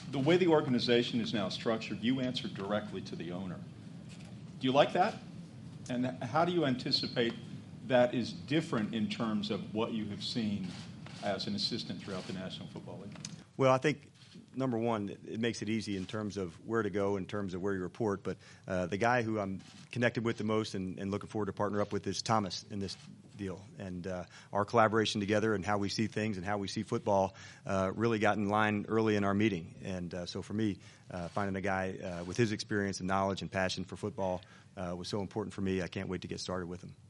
the way the organization is now structured, you answer directly to the owner. Do you like that? And how do you anticipate that is different in terms of what you have seen as an assistant throughout the National Football League? Well, I think, number one, it makes it easy in terms of where to go, in terms of where you report. But the guy who I'm connected with the most and looking forward to partner up with is Thomas in this deal. And our collaboration together and how we see things and how we see football really got in line early in our meeting. And so for me, finding a guy with his experience and knowledge and passion for football was so important for me. I can't wait to get started with him.